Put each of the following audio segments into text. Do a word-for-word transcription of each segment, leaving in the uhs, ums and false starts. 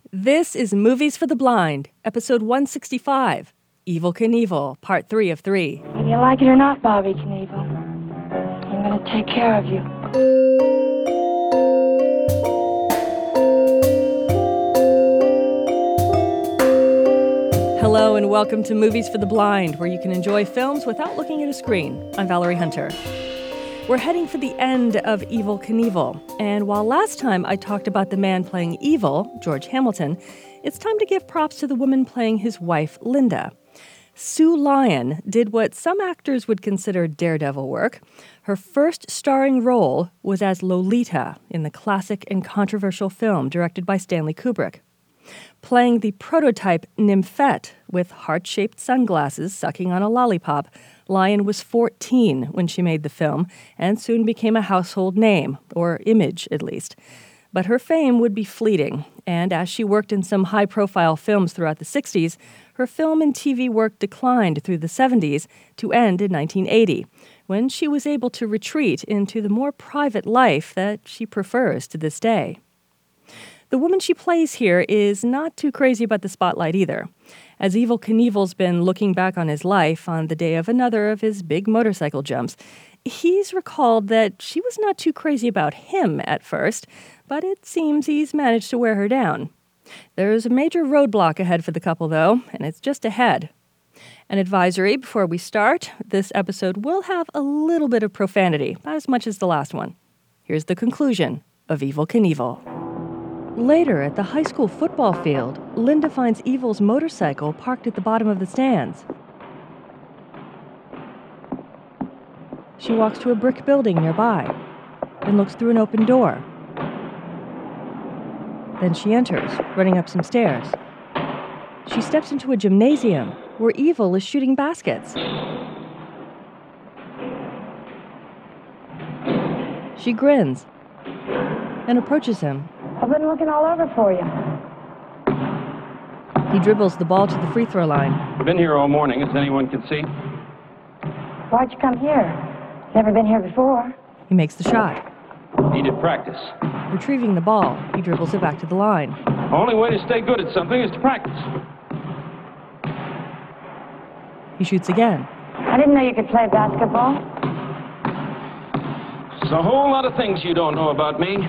This is Movies for the Blind, episode one sixty-five, Evel Knievel, part three of three. Whether you like it or not, Bobby Knievel, I'm going to take care of you. Hello and welcome to Movies for the Blind, where you can enjoy films without looking at a screen. I'm Valerie Hunter. We're heading for the end of Evel Knievel, and while last time I talked about the man playing Evel, George Hamilton, it's time to give props to the woman playing his wife, Linda. Sue Lyon did what some actors would consider daredevil work. Her first starring role was as Lolita in the classic and controversial film directed by Stanley Kubrick. Playing the prototype Nymphette with heart-shaped sunglasses sucking on a lollipop, Lyon was fourteen when she made the film and soon became a household name, or image at least. But her fame would be fleeting, and as she worked in some high-profile films throughout the sixties, her film and T V work declined through the seventies to end in nineteen eighty, when she was able to retreat into the more private life that she prefers to this day. The woman she plays here is not too crazy about the spotlight either. As Evel Knievel's been looking back on his life on the day of another of his big motorcycle jumps, he's recalled that she was not too crazy about him at first, but it seems he's managed to wear her down. There's a major roadblock ahead for the couple, though, and it's just ahead. An advisory before we start, this episode will have a little bit of profanity, not as much as the last one. Here's the conclusion of Evel Knievel. Later, at the high school football field, Linda finds Evel's motorcycle parked at the bottom of the stands. She walks to a brick building nearby and looks through an open door. Then she enters, running up some stairs. She steps into a gymnasium where Evel is shooting baskets. She grins and approaches him. I've been looking all over for you. He dribbles the ball to the free throw line. I've been here all morning, as anyone can see. Why'd you come here? Never been here before. He makes the shot. Needed practice. Retrieving the ball, he dribbles it back to the line. The only way to stay good at something is to practice. He shoots again. I didn't know you could play basketball. There's a whole lot of things you don't know about me.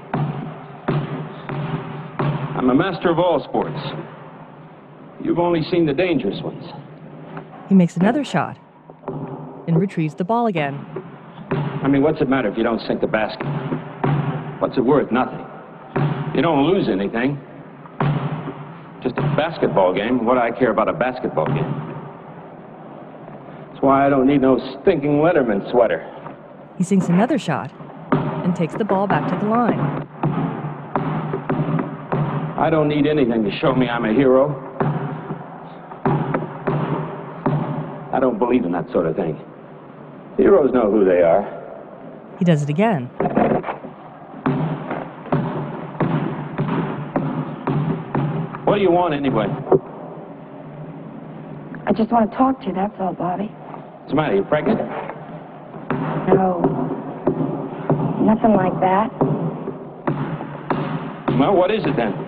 I'm a master of all sports. You've only seen the dangerous ones. He makes another shot and retrieves the ball again. I mean, what's it matter if you don't sink the basket? What's it worth? Nothing. You don't lose anything. Just a basketball game. What do I care about a basketball game? That's why I don't need no stinking Letterman sweater. He sinks another shot and takes the ball back to the line. I don't need anything to show me I'm a hero. I don't believe in that sort of thing. Heroes know who they are. He does it again. What do you want anyway? I just want to talk to you, that's all, Bobby. What's the matter, you pregnant? No. Nothing like that. Well, what is it then?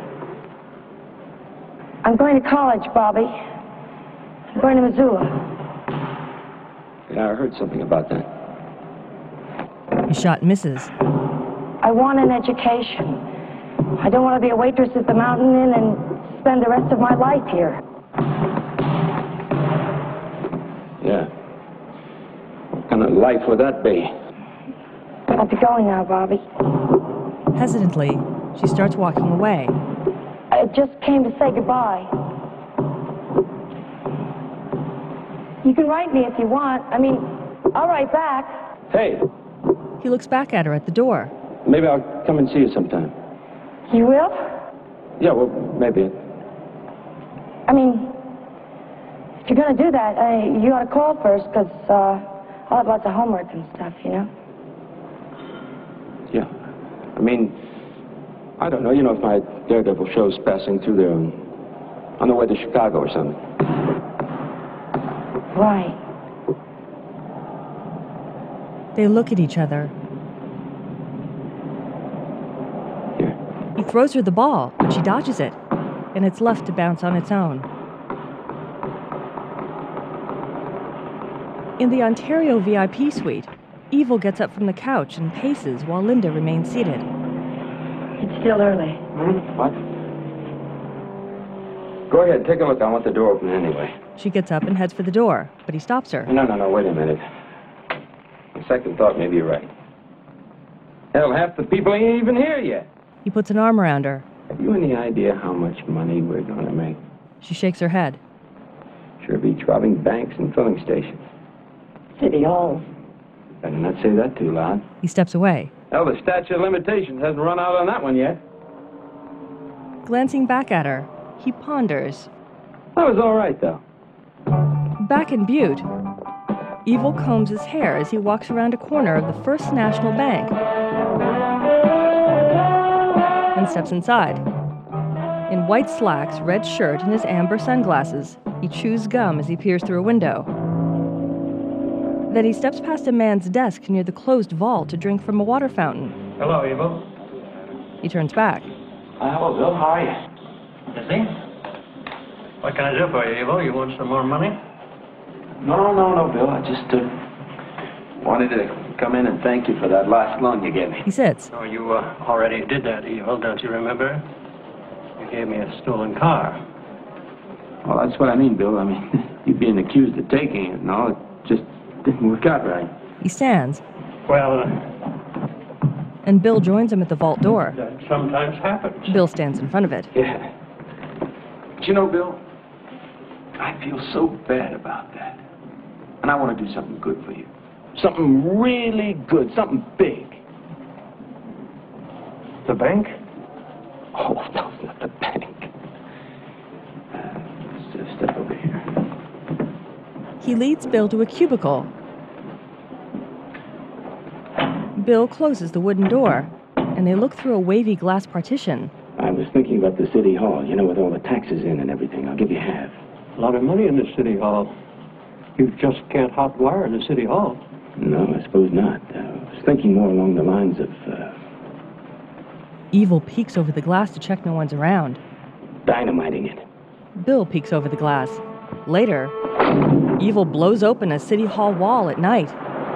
I'm going to college, Bobby. I'm going to Missoula. Yeah, I heard something about that. His shot misses. I want an education. I don't want to be a waitress at the Mountain Inn and spend the rest of my life here. Yeah. What kind of life would that be? I'll be going now, Bobby. Hesitantly, she starts walking away. I just came to say goodbye. You can write me if you want. I mean, I'll write back. Hey, He looks back at her at the door. maybe I'll come and see you sometime. You will? Yeah, well, maybe. I mean, if you're going to do that, uh, you ought to call first, because uh, I'll have lots of homework and stuff, you know? Yeah. I mean, I don't know, you know, if my Daredevil show's passing through there on, on the way to Chicago or something. Right. They look at each other. Here. He throws her the ball, but she dodges it. and it's left to bounce on its own. In the Ontario V I P suite, Evil gets up from the couch and paces while Linda remains seated. It's still early. Hmm? What? Go ahead, take a look. I want the door open anyway. She gets up and heads for the door, but he stops her. No, no, no, wait a minute. On second thought, maybe you're right. Hell, half the people ain't even here yet. He puts an arm around her. Have you any idea how much money we're going to make? She shakes her head. Sure beats robbing banks and filling stations. City Hall. Better not say that too loud. He steps away. Hell, the statute of limitations hasn't run out on that one yet. Glancing back at her, he ponders. That was all right, though. Back in Butte, Evil combs his hair as he walks around a corner of the First National Bank and steps inside. In white slacks, red shirt, and his amber sunglasses, he chews gum as he peers through a window. Then he steps past a man's desk near the closed vault to drink from a water fountain. Hello, Evil. He turns back. Uh, hello, Bill. How are you? Is he? What can I do for you, Evil? You want some more money? No, no, no, Bill. I just uh, wanted to come in and thank you for that last loan you gave me. He sits. Oh, you uh, already did that, Evil, don't you remember? You gave me a stolen car. Well, that's what I mean, Bill. I mean, you being accused of taking it and all, it just didn't work out right. He stands, Well, uh, and Bill joins him at the vault door. that sometimes happens. Bill stands in front of it. Yeah. But you know, Bill, I feel so bad about that. And I want to do something good for you. Something really good, something big. The bank? Oh, no, not the bank. Uh, let's just step over here. He leads Bill to a cubicle. Bill closes the wooden door, and they look through a wavy glass partition. I was thinking about the city hall, you know, with all the taxes in and everything. I'll give you half. A lot of money in the city hall. You just can't hot wire the city hall. No, I suppose not. Uh, I was thinking more along the lines of uh, Evil peeks over the glass to check no one's around. dynamiting it. Bill peeks over the glass. Later, Evil blows open a city hall wall at night.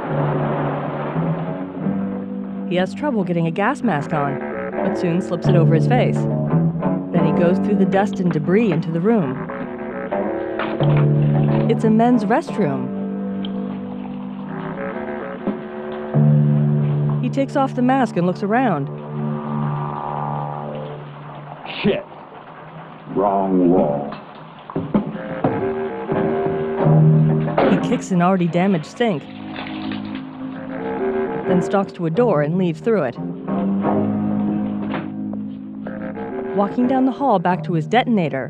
He has trouble getting a gas mask on, but soon slips it over his face. Then he goes through the dust and debris into the room. It's a men's restroom. He takes off the mask and looks around. Shit. Wrong wall. He kicks an already damaged sink, then stalks to a door and leaves through it. Walking down the hall back to his detonator,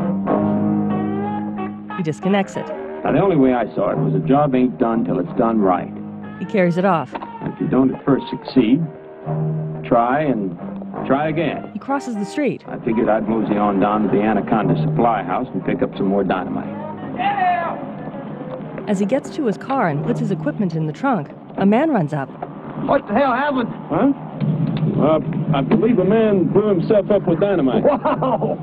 he disconnects it. Now, the only way I saw it was a job ain't done till it's done right. He carries it off. And if you don't at first succeed, try and try again. He crosses the street. I figured I'd mosey on down to the Anaconda Supply House and pick up some more dynamite. As he gets to his car and puts his equipment in the trunk, a man runs up. What the hell happened? Huh? Uh, I believe a man blew himself up with dynamite. Wow!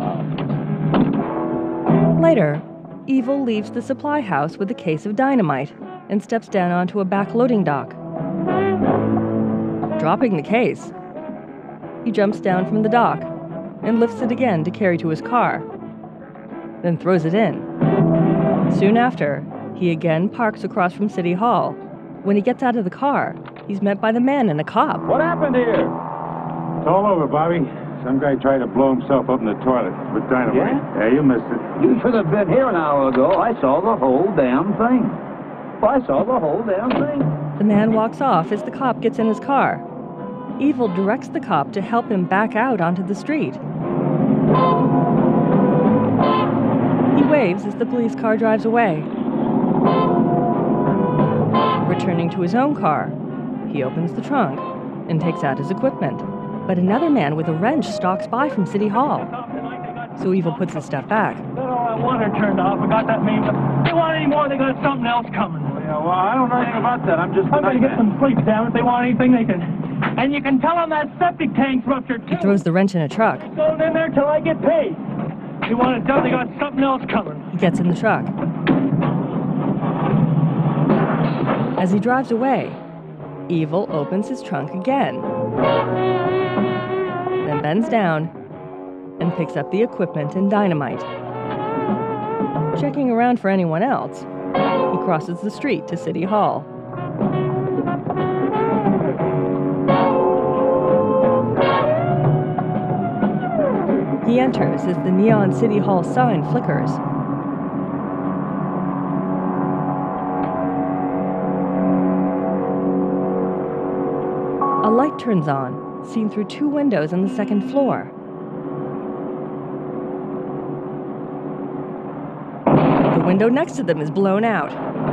Later, Evil leaves the supply house with a case of dynamite and steps down onto a back loading dock. Dropping the case, he jumps down from the dock and lifts it again to carry to his car, then throws it in. Soon after, he again parks across from City Hall. When he gets out of the car, he's met by the man and a cop. What happened here? It's all over, Bobby. Some guy tried to blow himself up in the toilet with dynamite. Yeah? Yeah, you missed it. You should have been here an hour ago. I saw the whole damn thing. I saw the whole damn thing. The man walks off as the cop gets in his car. Evil directs the cop to help him back out onto the street. He waves as the police car drives away. Returning to his own car, he opens the trunk and takes out his equipment. But another man with a wrench stalks by from City Hall. So Evil puts his stuff back. Got all that water turned off. I got that main. If they want any more, they got something else coming. Yeah, well, I don't know anything about that. I'm just I'm gonna get some sleep, damn it. If they want anything, they can. And you can tell them that septic tank's ruptured, too. He throws the wrench in a truck. Go in there till I get paid. They want it done, they got something else coming. He gets in the truck. As he drives away, Evil opens his trunk again, then bends down and picks up the equipment and dynamite. Checking around for anyone else, he crosses the street to City Hall. He enters as the neon City Hall sign flickers. A light turns on, seen through two windows on the second floor. The window next to them is blown out.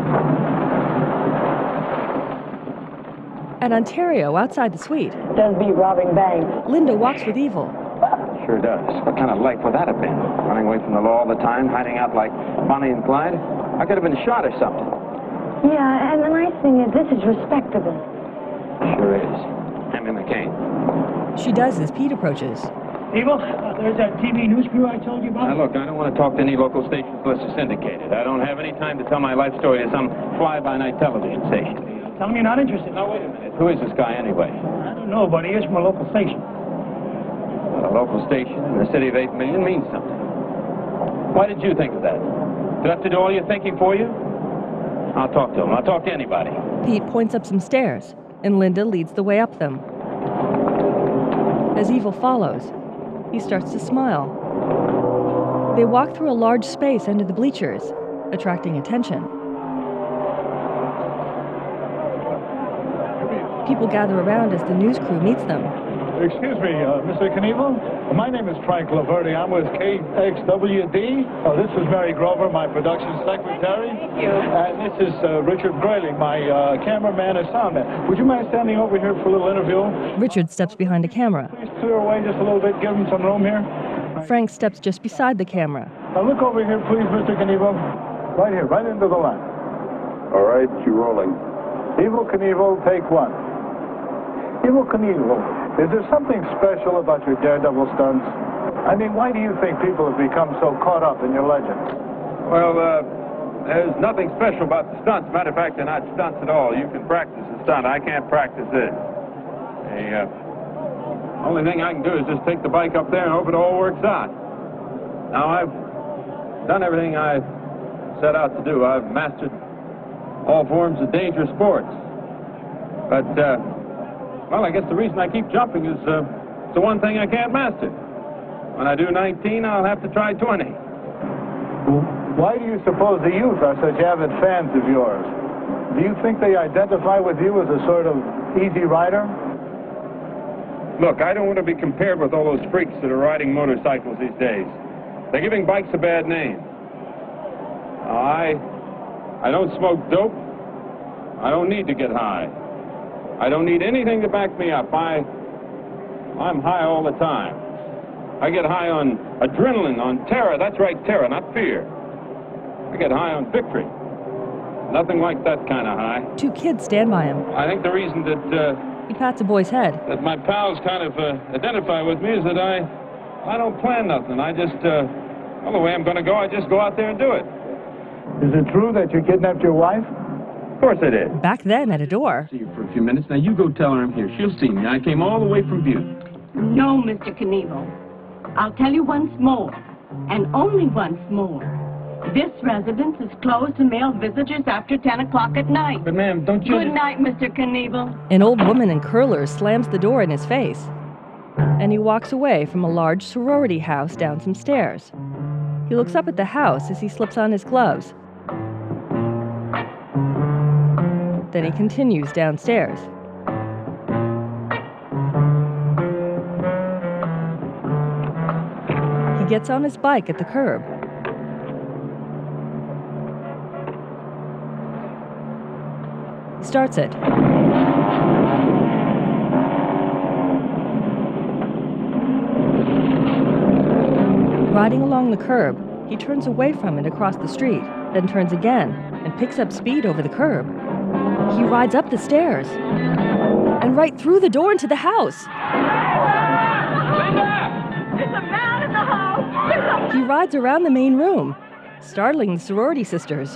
At Ontario, outside the suite, Does be robbing banks. Linda walks with Evil. Sure does. What kind of life would that have been? Running away from the law all the time, hiding out like Bonnie and Clyde? I could have been shot or something. Yeah, and the nice thing is this is respectable. Sure is. Hand me McCain. She does as Pete approaches. Evil, uh, there's that T V news crew I told you about. Now, look, I don't want to talk to any local stations unless it's syndicated. I don't have any time to tell my life story to some fly-by-night television station. Tell them you're not interested. Now, wait a minute. Who is this guy, anyway? I don't know, but he is from a local station. Well, a local station in the city of eight million means something. Why did you think of that? Do I have to do all your thinking for you? I'll talk to him. I'll talk to anybody. Pete points up some stairs, and Linda leads the way up them. As Evil follows, he starts to smile. They walk through a large space under the bleachers, attracting attention. People gather around as the news crew meets them. Excuse me, uh, Mister Knievel. My name is Frank Laverty. I'm with K X W D. Uh, this is Mary Grover, my production secretary. Thank you. And this is uh, Richard Grayling, my uh, cameraman and soundman. Would you mind standing over here for a little interview? Richard steps behind a camera. Please clear away just a little bit. Give him some room here. Frank steps just beside the camera. Now look over here, please, Mister Knievel. Right here, right into the line. All right, you rolling. Evel Knievel, take one. Evel Knievel. Is there something special about your daredevil stunts? I mean, why do you think people have become so caught up in your legend? Well, uh, there's nothing special about the stunts. Matter of fact, they're not stunts at all. You can practice a stunt. I can't practice this. The uh, only thing I can do is just take the bike up there and hope it all works out. Now, I've done everything I set out to do. I've mastered all forms of dangerous sports. But, uh, well, I guess the reason I keep jumping is uh, it's the one thing I can't master. When I do nineteen, I'll have to try twenty. Why do you suppose the youth are such avid fans of yours? Do you think they identify with you as a sort of easy rider? Look, I don't want to be compared with all those freaks that are riding motorcycles these days. They're giving bikes a bad name. I, I don't smoke dope. I don't need to get high. I don't need anything to back me up. I, I'm high all the time. I get high on adrenaline, on terror. That's right, terror, not fear. I get high on victory. Nothing like that kind of high. Two kids stand by him. I think the reason that uh, He pats a boy's head. that my pals kind of uh, identify with me is that I, I don't plan nothing. I just, uh, well, the way I'm going to go, I just go out there and do it. Is it true that you kidnapped your wife? Of course I did. Back then, at a door, See you for a few minutes. Now you go tell her I'm here. She'll see me. I came all the way from Butte. No, Mister Knievel. I'll tell you once more, and only once more. This residence is closed to male visitors after ten o'clock at night. But ma'am, don't you... Good night, Mister Knievel. an old woman in curlers slams the door in his face, and he walks away from a large sorority house down some stairs. He looks up at the house as he slips on his gloves. Then he continues downstairs. He gets on his bike at the curb. He starts it. Riding along the curb, he turns away from it across the street, then turns again and picks up speed over the curb. He rides up the stairs and right through the door into the house. There's a man in the house! There's a He rides around the main room, startling the sorority sisters.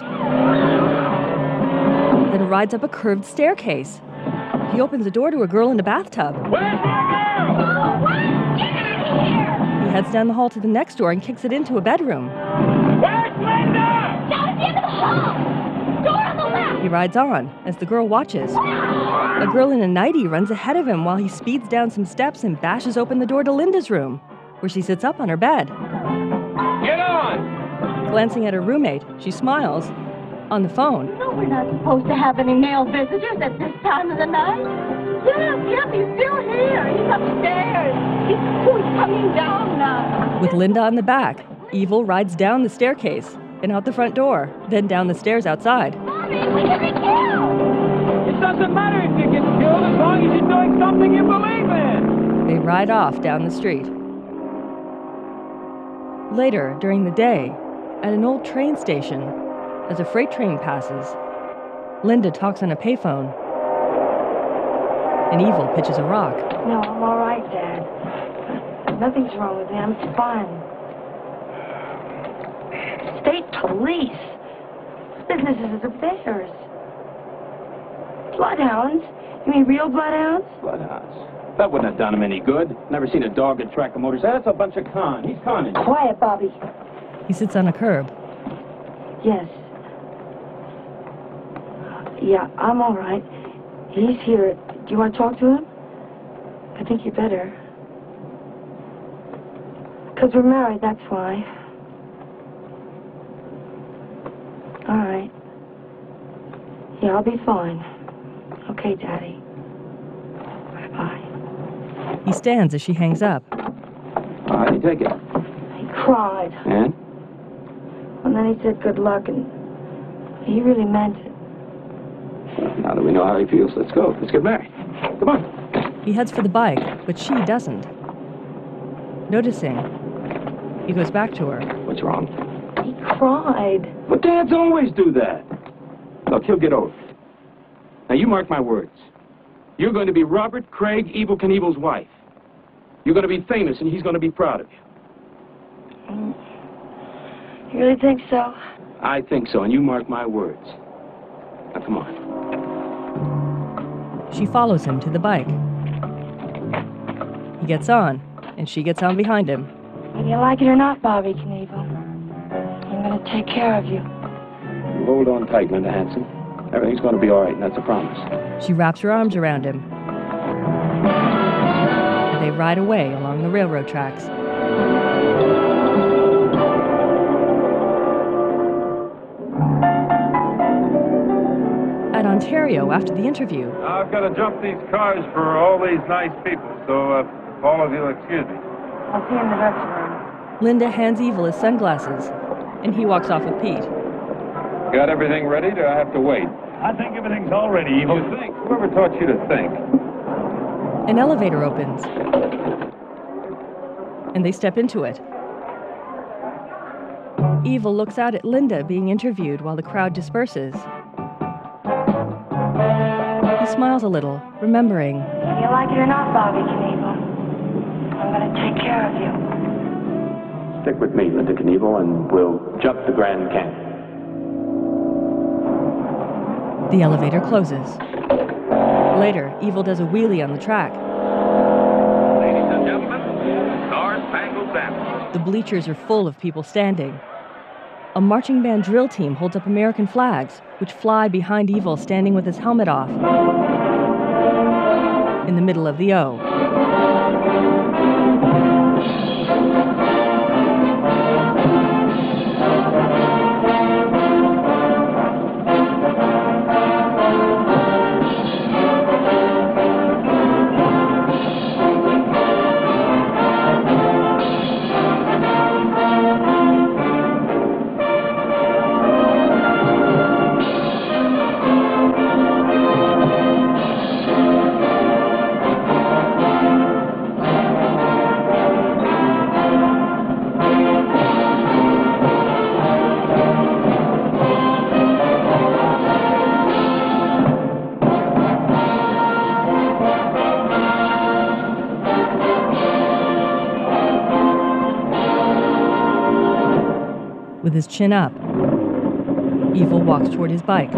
Then rides up a curved staircase. He opens a door to a girl in a bathtub. Where's my girl? He heads down the hall to the next door and kicks it into a bedroom. Where's Linda? Down at the end of the hall! Door on the left! He rides on as the girl watches. A girl in a nightie runs ahead of him while he speeds down some steps and bashes open the door to Linda's room, where she sits up on her bed. Get on! Glancing at her roommate, she smiles. On the phone, No, we're not supposed to have any male visitors at this time of the night. Yes, yes, he's still here. He's upstairs. He's, oh, he's coming down now. with Linda on the back, Evil rides down the staircase and out the front door, then down the stairs outside. Mommy, we can be killed! It doesn't matter if you get killed as long as you're doing something you believe in. They ride off down the street. Later, during the day, at an old train station, as a freight train passes, Linda talks on a payphone, and Evil pitches a rock. No, I'm all right, Dad. Nothing's wrong with me. I'm fine. State police. Business is affairs. Bloodhounds? You mean real bloodhounds? Bloodhounds. That wouldn't have done him any good. Never seen a dog that track a motorcycle. That's a bunch of con. He's conning. Quiet, Bobby. He sits on a curb. Yes. Yeah, I'm all right. He's here. Do you want to talk to him? I think you better. Because we're married, that's why. All right. Yeah, I'll be fine. Okay, Daddy. Bye-bye. He stands as she hangs up. Oh, how'd he take it? He cried. And? And then he said good luck, and he really meant it. Now that we know how he feels, let's go. Let's get married. Come on. He heads for the bike, but she doesn't. Noticing, he goes back to her. What's wrong? He cried. But dads always do that. Look, he'll get over it. Now, you mark my words. You're going to be Robert Craig, Evel Knievel's wife. You're going to be famous, and he's going to be proud of you. Mm. You really think so? I think so, and you mark my words. Now, come on. She follows him to the bike. He gets on, and she gets on behind him. Whether you like it or not, Bobby Knievel, I'm going to take care of you. You hold on tight, Linda Hanson. Everything's going to be all right, and that's a promise. She wraps her arms around him. And they ride away along the railroad tracks. At Ontario, after the interview, I've got to jump these cars for all these nice people, so uh, all of you will excuse me. I'll see you in the dressing room. Linda hands Evil his sunglasses, and he walks off with Pete. Got everything ready? Do I have to wait? I think everything's all ready, Evil. You think? Whoever taught you to think? An elevator opens, and they step into it. Evil looks out at Linda being interviewed while the crowd disperses. He smiles a little, remembering. Whether you like it or not, Bobby Knievel, I'm going to take care of you. Stick with me, Linda Knievel, and we'll jump the Grand Canyon. The elevator closes. Later, Evil does a wheelie on the track. Ladies and gentlemen, Star-Spangled Banner. The bleachers are full of people standing. A marching band drill team holds up American flags, which fly behind Evil standing with his helmet off in the middle of the O. With his chin up, Evil walks toward his bike,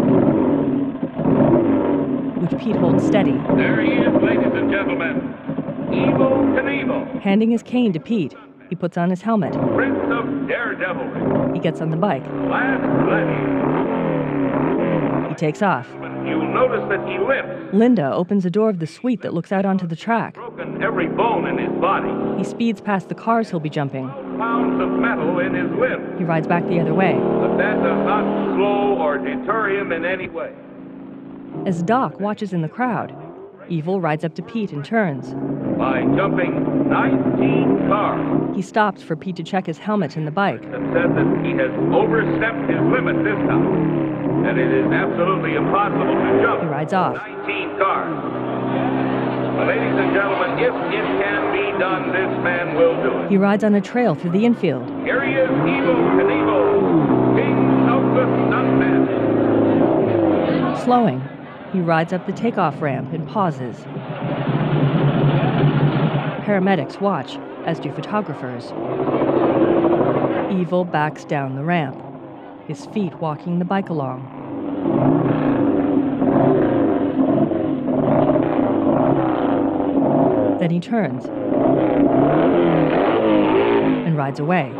which Pete holds steady. There he is, ladies and gentlemen. Evel Knievel. Handing his cane to Pete, he puts on his helmet. Prince of Daredevilry. He gets on the bike. Last Gladiator. He takes off. You'll notice that he limps. Linda opens the door of the suite that looks out onto the track. Broken every bone in his body. He speeds past the cars he'll be jumping. Pounds of metal in his limbs. He rides back the other way. But that does not slow or deter him in any way. As Doc watches in the crowd, Evil rides up to Pete and turns. By jumping nineteen cars. He stops for Pete to check his helmet and the bike. And says that he has overstepped his limit this time. That it is absolutely impossible to jump. He rides off. nineteen cars. Well, ladies and gentlemen, if it can be done, this man will do it. He rides on a trail through the infield. Here he is, Evel Knievel, king of the stuntmen. Slowing, he rides up the takeoff ramp and pauses. Paramedics watch, as do photographers. Evil backs down the ramp, his feet walking the bike along. Then he turns and rides away.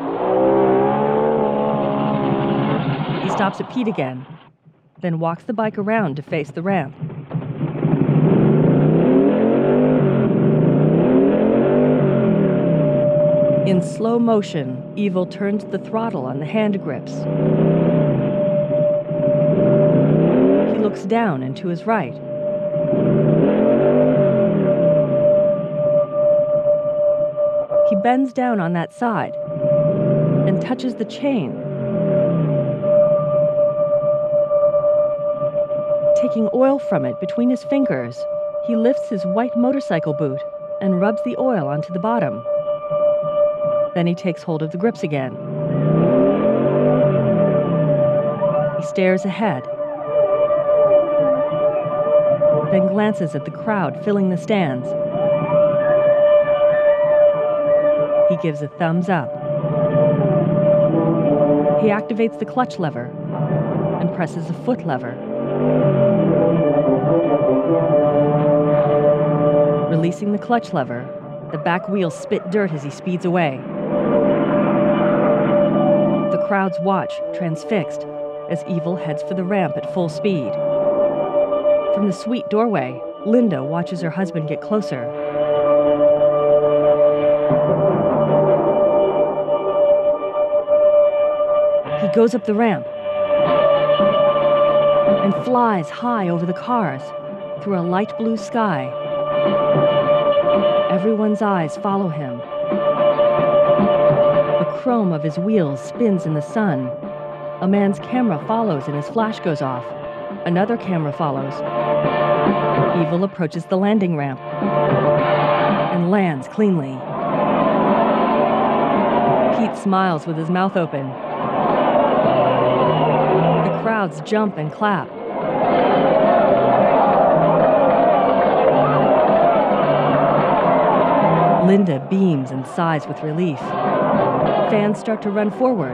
He stops at Pete again, then walks the bike around to face the ramp. In slow motion, Evil turns the throttle on the hand grips. He looks down and to his right. He bends down on that side and touches the chain. Taking oil from it between his fingers, he lifts his white motorcycle boot and rubs the oil onto the bottom. Then he takes hold of the grips again. He stares ahead, then glances at the crowd filling the stands. He gives a thumbs up. He activates the clutch lever and presses a foot lever. Releasing the clutch lever, the back wheels spit dirt as he speeds away. The crowds watch, transfixed, as Evil heads for the ramp at full speed. From the suite doorway, Linda watches her husband get closer. He goes up the ramp and flies high over the cars through a light blue sky. Everyone's eyes follow him. The chrome of his wheels spins in the sun. A man's camera follows and his flash goes off. Another camera follows. Evil approaches the landing ramp and lands cleanly. Pete smiles with his mouth open. The crowds jump and clap. Linda beams and sighs with relief. Fans start to run forward.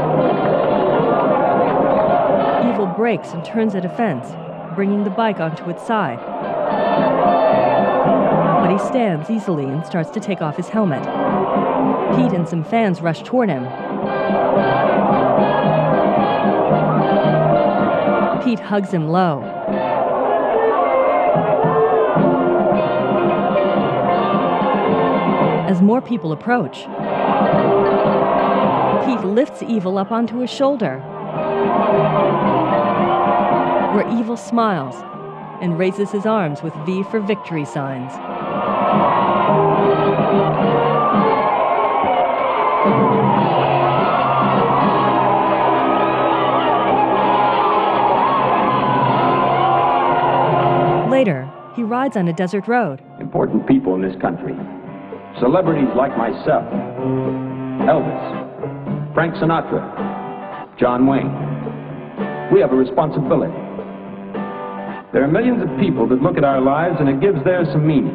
Evil brakes and turns at a fence, bringing the bike onto its side. But he stands easily and starts to take off his helmet. Pete and some fans rush toward him. Pete hugs him low. As more people approach, Pete lifts Evil up onto his shoulder, where Evil smiles and raises his arms with V for victory signs. Later, he rides on a desert road. Important people in this country. Celebrities like myself, Elvis, Frank Sinatra, John Wayne. We have a responsibility. There are millions of people that look at our lives and it gives theirs some meaning.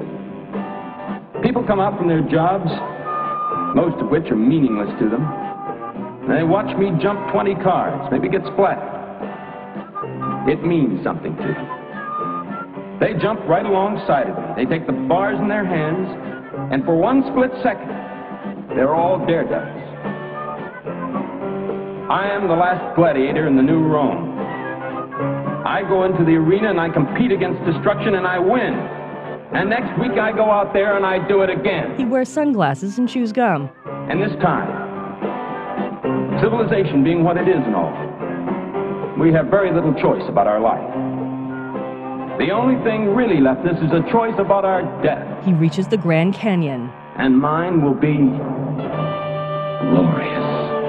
People come out from their jobs, most of which are meaningless to them, They watch me jump twenty cars, maybe get splattered. It means something to them. They jump right alongside of me. They take the bars in their hands, and for one split second, they're all daredevils. I am the last gladiator in the new Rome. I go into the arena and I compete against destruction and I win. And next week I go out there and I do it again. He wears sunglasses and chews gum. And this time, civilization being what it is and all, we have very little choice about our life. The only thing really left us is a choice about our death. He reaches the Grand Canyon. And mine will be glorious.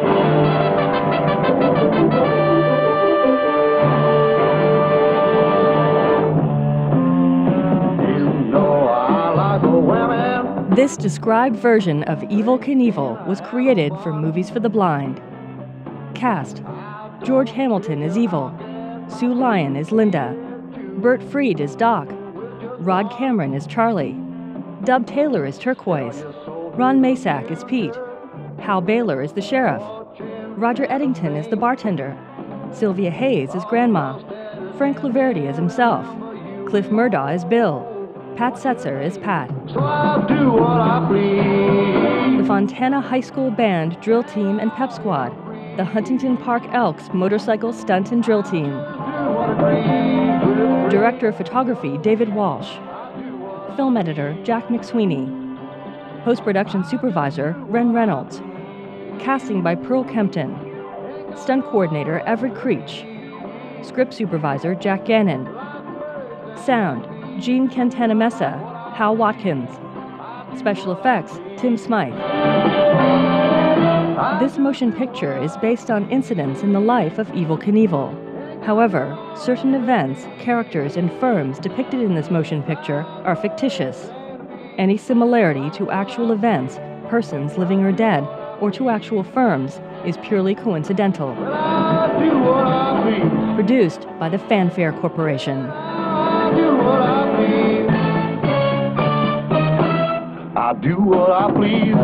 This described version of Evel Knievel was created for Movies for the Blind. Cast: George Hamilton as Evil, Sue Lyon as Linda, Bert Freed as Doc, Rod Cameron as Charlie, Dub Taylor as Turquoise, Ron Masak as Pete, Hal Baylor as the sheriff, Roger Eddington as the bartender, Sylvia Hayes as Grandma, Frank Laverty as himself, Cliff Murdaugh as Bill, Pat Setzer as Pat. So I'll do what I please. The Fontana High School Band Drill Team and Pep Squad, the Huntington Park Elks Motorcycle Stunt and Drill Team. Director of Photography David Walsh. Film Editor Jack McSweeney. Post-Production Supervisor Ren Reynolds. Casting by Pearl Kempton. Stunt Coordinator Everett Creech. Script Supervisor Jack Gannon. Sound Gene Cantanamessa, Hal Watkins. Special Effects Tim Smythe. This motion picture is based on incidents in the life of Evel Knievel. However, certain events, characters, and firms depicted in this motion picture are fictitious. Any similarity to actual events, persons living or dead, or to actual firms is purely coincidental. Produced by the Fanfare Corporation. I do what I please.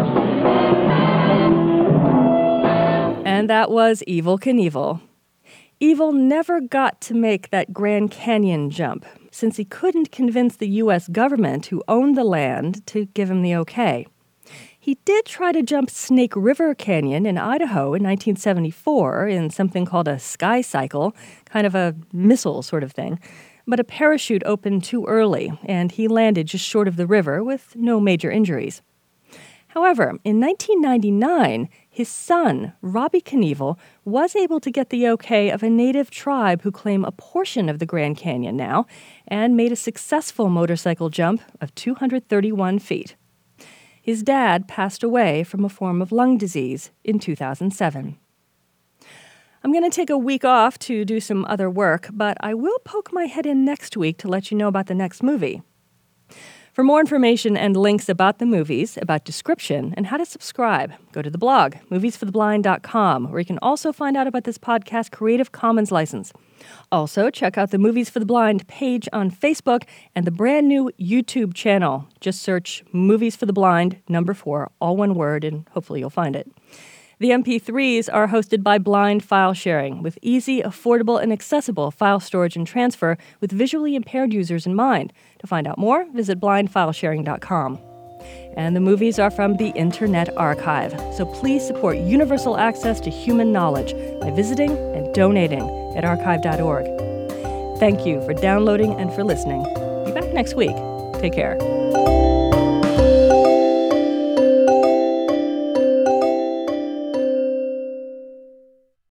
And that was Evel Knievel. Evel never got to make that Grand Canyon jump, since he couldn't convince the U S government who owned the land to give him the okay. He did try to jump Snake River Canyon in Idaho in nineteen seventy-four in something called a sky cycle, kind of a missile sort of thing. But a parachute opened too early, and he landed just short of the river with no major injuries. However, in nineteen ninety-nine, his son, Robbie Knievel, was able to get the okay of a native tribe who claim a portion of the Grand Canyon now, and made a successful motorcycle jump of two hundred thirty-one feet. His dad passed away from a form of lung disease in two thousand seven. I'm going to take a week off to do some other work, but I will poke my head in next week to let you know about the next movie. For more information and links about the movies, about description, and how to subscribe, go to the blog, movies for the blind dot com, where you can also find out about this podcast Creative Commons license. Also, check out the Movies for the Blind page on Facebook and the brand new YouTube channel. Just search Movies for the Blind, number four, all one word, and hopefully you'll find it. The M P threes are hosted by Blind File Sharing, with easy, affordable, and accessible file storage and transfer with visually impaired users in mind. To find out more, visit blind file sharing dot com. And the movies are from the Internet Archive, so please support universal access to human knowledge by visiting and donating at archive dot org. Thank you for downloading and for listening. Be back next week. Take care.